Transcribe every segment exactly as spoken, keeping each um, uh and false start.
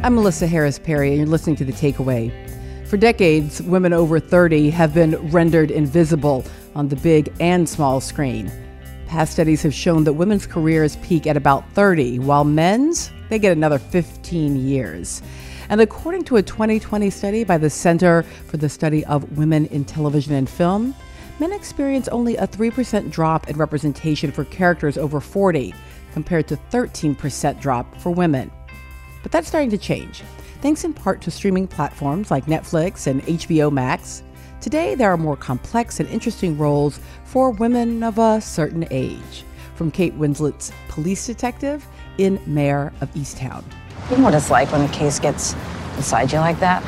I'm Melissa Harris Perry, and you're listening to The Takeaway. For decades, women over thirty have been rendered invisible on the big and small screen. Past studies have shown that women's careers peak at about thirty, while men's, they get another fifteen years. And according to a twenty twenty study by the Center for the Study of Women in Television and Film, men experience only a three percent drop in representation for characters over forty, compared to thirteen percent drop for women. But that's starting to change, thanks in part to streaming platforms like Netflix and H B O Max. Today, there are more complex and interesting roles for women of a certain age, from Kate Winslet's police detective in Mayor of Easttown. You know what it's like when a case gets inside you like that?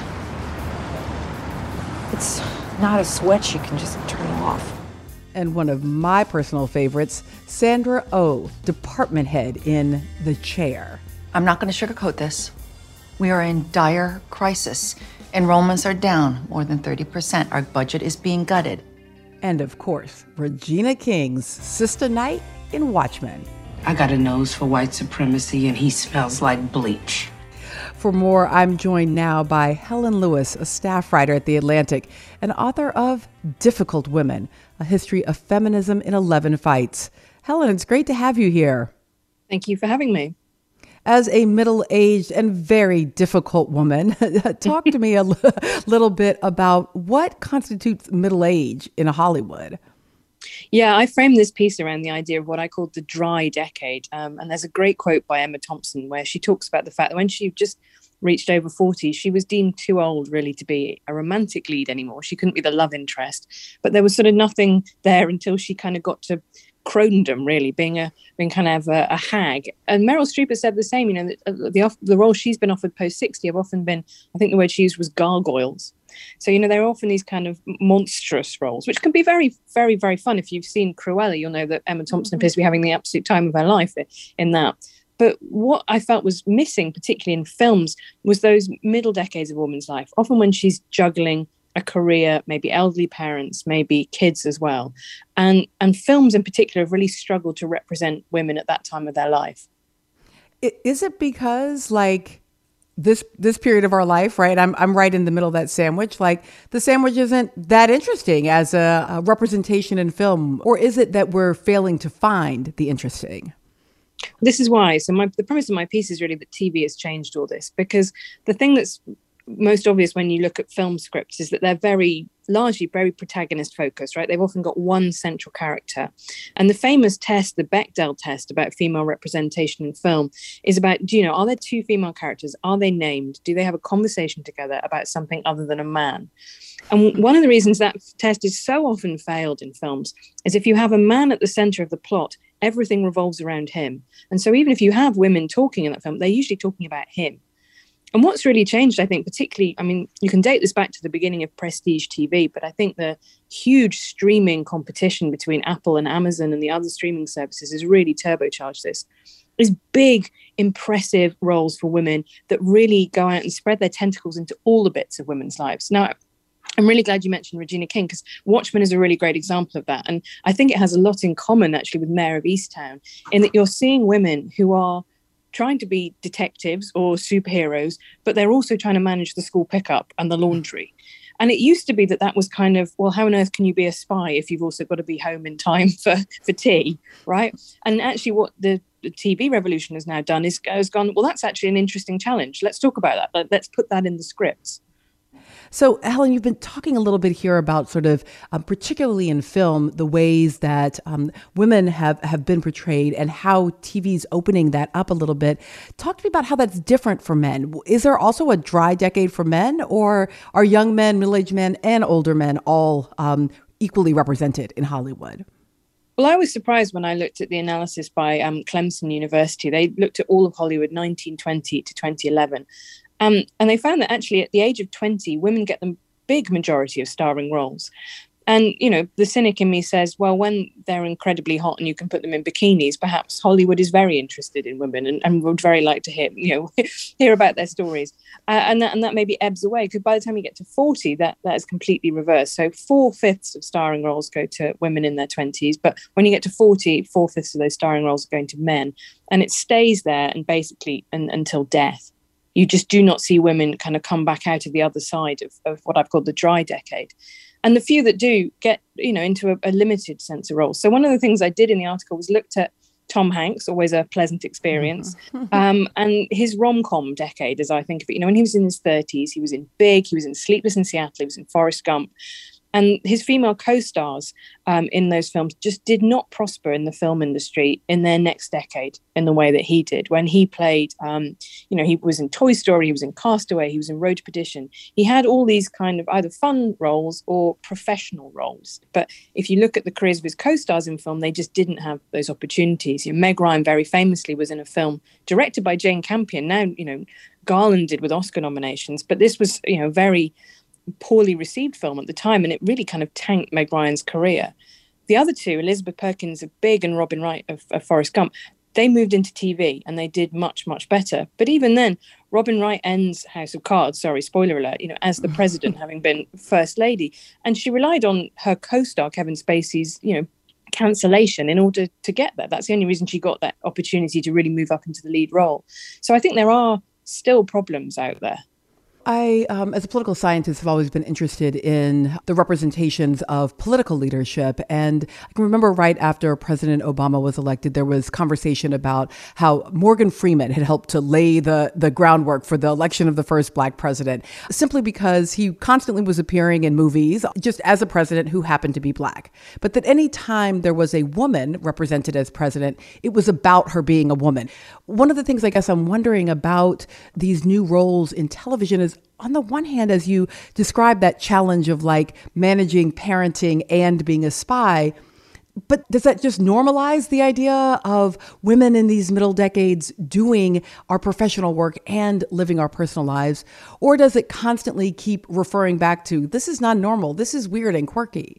It's not a switch you can just turn off. And one of my personal favorites, Sandra Oh, department head in The Chair. I'm not going to sugarcoat this. We are in dire crisis. Enrollments are down more than thirty percent. Our budget is being gutted. And of course, Regina King's Sister Knight in Watchmen. I got a nose for white supremacy and he smells like bleach. For more, I'm joined now by Helen Lewis, a staff writer at The Atlantic and author of Difficult Women, A History of Feminism in eleven Fights. Helen, it's great to have you here. Thank you for having me. As a middle-aged and very difficult woman, talk to me a l- little bit about what constitutes middle age in Hollywood. Yeah, I framed this piece around the idea of what I called the dry decade. Um, and there's a great quote by Emma Thompson where she talks about the fact that when she just reached over forty, she was deemed too old really to be a romantic lead anymore. She couldn't be the love interest, but there was sort of nothing there until she kind of got to cronedom, really, being a being kind of a, a hag. And Meryl Streep has said the same. You know, the, the the roles she's been offered post sixty have often been, I think the word she used was gargoyles. So, you know, they're often these kind of monstrous roles, which can be very, very, very fun. If you've seen Cruella, you'll know that Emma Thompson appears to be having the absolute time of her life in that. But what I felt was missing, particularly in films, was those middle decades of a woman's life, often when she's juggling a career, maybe elderly parents, maybe kids as well. And and films in particular have really struggled to represent women at that time of their life. Is it because, like, this this period of our life, right? I'm I'm right in the middle of that sandwich. Like, the sandwich isn't that interesting as a, a representation in film, or is it that we're failing to find the interesting? This is why. So my the premise of my piece is really that T V has changed all this, because the thing that's most obvious when you look at film scripts is that they're very largely very protagonist focused, right? They've often got one central character. And the famous test, the Bechdel test about female representation in film is about, do you know, are there two female characters? Are they named? Do they have a conversation together about something other than a man? And one of the reasons that test is so often failed in films is if you have a man at the center of the plot, everything revolves around him. And so even if you have women talking in that film, they're usually talking about him. And what's really changed, I think, particularly, I mean, you can date this back to the beginning of prestige T V, but I think the huge streaming competition between Apple and Amazon and the other streaming services has really turbocharged this. There's big, impressive roles for women that really go out and spread their tentacles into all the bits of women's lives. Now, I'm really glad you mentioned Regina King, because Watchmen is a really great example of that. And I think it has a lot in common, actually, with Mayor of Easttown, in that you're seeing women who are trying to be detectives or superheroes, but they're also trying to manage the school pickup and the laundry. And it used to be that that was kind of, well, how on earth can you be a spy if you've also got to be home in time for, for tea, right? And actually what the, the T V revolution has now done is has gone, well, that's actually an interesting challenge. Let's talk about that. Let's put that in the scripts. So, Helen, you've been talking a little bit here about sort of, um, particularly in film, the ways that um, women have, have been portrayed and how T V's opening that up a little bit. Talk to me about how that's different for men. Is there also a dry decade for men, or are young men, middle-aged men, and older men all um, equally represented in Hollywood? Well, I was surprised when I looked at the analysis by um, Clemson University. They looked at all of Hollywood nineteen twenty to twenty eleven. Um, and they found that actually at the age of twenty, women get the big majority of starring roles. And, you know, the cynic in me says, well, when they're incredibly hot and you can put them in bikinis, perhaps Hollywood is very interested in women and, and would very like to hear, you know, hear about their stories. Uh, and, that, and that maybe ebbs away, because by the time you get to forty, that, that is completely reversed. So four-fifths of starring roles go to women in their twenties. But when you get to forty, four-fifths of those starring roles are going to men. And it stays there and basically and, until death. you just do not see women kind of come back out of the other side of, of what I've called the dry decade. And the few that do get, you know, into a, a limited sense of role. So one of the things I did in the article was looked at Tom Hanks, always a pleasant experience, um, and his rom-com decade, as I think of it. You know, when he was in his thirties, he was in Big, he was in Sleepless in Seattle, he was in Forrest Gump. And his female co-stars um, in those films just did not prosper in the film industry in their next decade in the way that he did. When he played, um, you know, he was in Toy Story, he was in Castaway, he was in Road to Perdition. He had all these kind of either fun roles or professional roles. But if you look at the careers of his co-stars in film, they just didn't have those opportunities. You know, Meg Ryan very famously was in a film directed by Jane Campion, now, you know, garlanded with Oscar nominations. But this was, you know, very poorly received film at the time, and it really kind of tanked Meg Ryan's career. The other two, Elizabeth Perkins of Big and Robin Wright of, of Forrest Gump, they moved into T V and they did much, much better. But even then, Robin Wright ends House of Cards, sorry, spoiler alert, you know, as the president, having been First Lady. And she relied on her co-star, Kevin Spacey's, you know, cancellation in order to get there. That's the only reason she got that opportunity to really move up into the lead role. So I think there are still problems out there. I, um, as a political scientist, have always been interested in the representations of political leadership. And I can remember right after President Obama was elected, there was conversation about how Morgan Freeman had helped to lay the, the groundwork for the election of the first Black president, simply because he constantly was appearing in movies just as a president who happened to be Black. But that any time there was a woman represented as president, it was about her being a woman. One of the things I guess I'm wondering about these new roles in television is, on the one hand, as you describe that challenge of like managing parenting and being a spy, but does that just normalize the idea of women in these middle decades doing our professional work and living our personal lives? Or does it constantly keep referring back to, this is not normal, this is weird and quirky?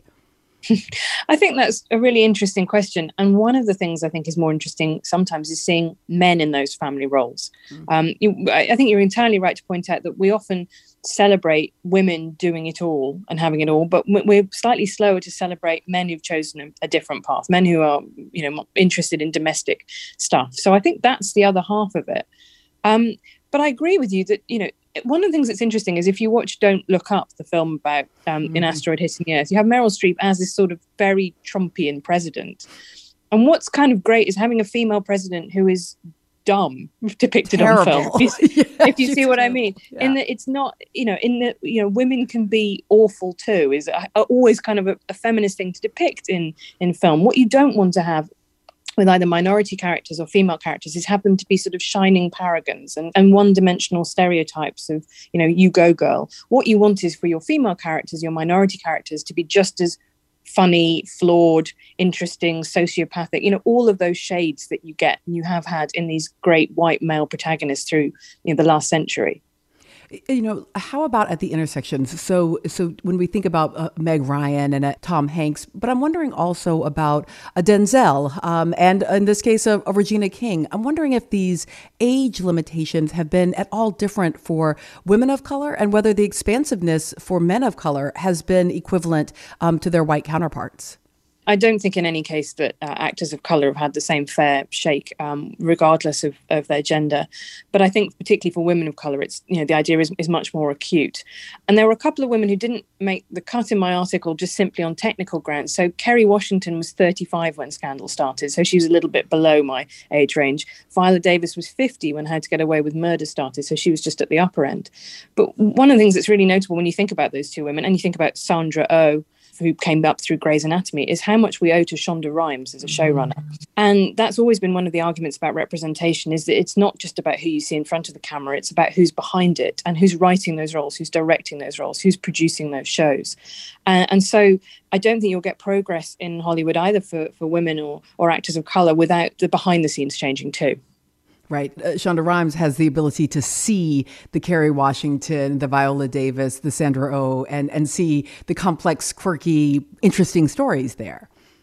I think that's a really interesting question. And one of the things I think is more interesting sometimes is seeing men in those family roles. Mm. Um, you, I think you're entirely right to point out that we often celebrate women doing it all and having it all, but we're slightly slower to celebrate men who've chosen a different path, men who are, you know, interested in domestic stuff. So I think that's the other half of it. Um, but I agree with you that, you know, one of the things that's interesting is if you watch Don't Look Up, the film about um, mm-hmm. an asteroid hitting the Earth, you have Meryl Streep as this sort of very Trumpian president. And what's kind of great is having a female president who is dumb depicted Terrible. on film. If you, yeah, if you see what I mean. Yeah. In that it's not, you know, in that, you know, women can be awful too, is a, a, always kind of a, a feminist thing to depict in, in film. What you don't want to have with either minority characters or female characters is have them to be sort of shining paragons and, and one-dimensional stereotypes of, you know, you go girl. What you want is for your female characters, your minority characters, to be just as funny, flawed, interesting, sociopathic, you know, all of those shades that you get and you have had in these great white male protagonists through, you know, the last century. You know, how about at the intersections? So so when we think about uh, Meg Ryan and uh, Tom Hanks, but I'm wondering also about a Denzel um, and in this case, a, a Regina King. I'm wondering if these age limitations have been at all different for women of color and whether the expansiveness for men of color has been equivalent um, to their white counterparts. I don't think in any case that uh, actors of colour have had the same fair shake, um, regardless of, of their gender. But I think particularly for women of colour, it's, you know, the idea is, is much more acute. And there were a couple of women who didn't make the cut in my article just simply on technical grounds. So Kerry Washington was thirty-five when Scandal started, so she was a little bit below my age range. Viola Davis was fifty when How to Get Away with Murder started, so she was just at the upper end. But one of the things that's really notable when you think about those two women, and you think about Sandra Oh, who came up through Grey's Anatomy, is how much we owe to Shonda Rhimes as a showrunner. And that's always been one of the arguments about representation, is that it's not just about who you see in front of the camera, it's about who's behind it and who's writing those roles, who's directing those roles, who's producing those shows. Uh, and so I don't think you'll get progress in Hollywood either for, for women or, or actors of colour without the behind the scenes changing too. Right. Uh, Shonda Rhimes has the ability to see the Kerry Washington, the Viola Davis, the Sandra Oh, and, and see the complex, quirky, interesting stories there.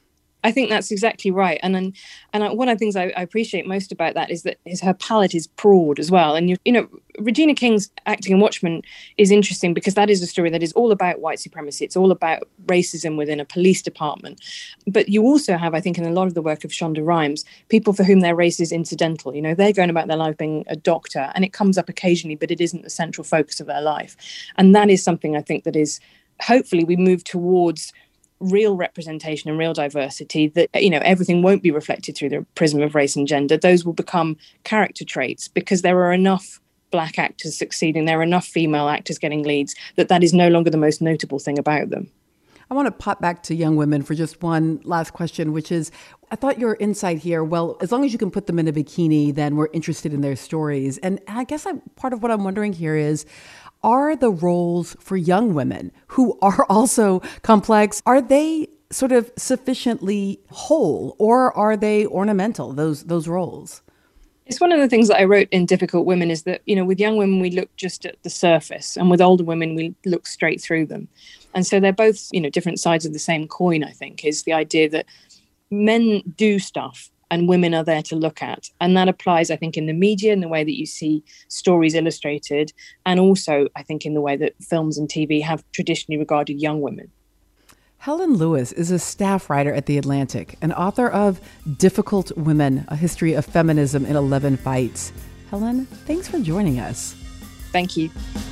I think that's exactly right. And and, and I, one of the things I, I appreciate most about that is that is her palette is broad as well. And, you, you know, Regina King's acting in Watchmen is interesting because that is a story that is all about white supremacy. It's all about racism within a police department. But you also have, I think, in a lot of the work of Shonda Rhimes, people for whom their race is incidental. You know, they're going about their life being a doctor, and it comes up occasionally, but it isn't the central focus of their life. And that is something I think that is, hopefully we move towards real representation and real diversity, that, you know, everything won't be reflected through the prism of race and gender. Those will become character traits because there are enough black actors succeeding, there are enough female actors getting leads, that that is no longer the most notable thing about them. I want to pop back to young women for just one last question, which is, I thought your insight here, well, as long as you can put them in a bikini, then we're interested in their stories. And I guess I, part of what I'm wondering here is, are the roles for young women who are also complex, are they sort of sufficiently whole, or are they ornamental, those those roles? It's one of the things that I wrote in Difficult Women is that, you know, with young women, we look just at the surface, and with older women, we look straight through them. And so they're both, you know, different sides of the same coin, I think, is the idea that men do stuff and women are there to look at. And that applies, I think, in the media, in the way that you see stories illustrated, and also, I think, in the way that films and T V have traditionally regarded young women. Helen Lewis is a staff writer at The Atlantic and author of Difficult Women, A History of Feminism in eleven Fights. Helen, thanks for joining us. Thank you.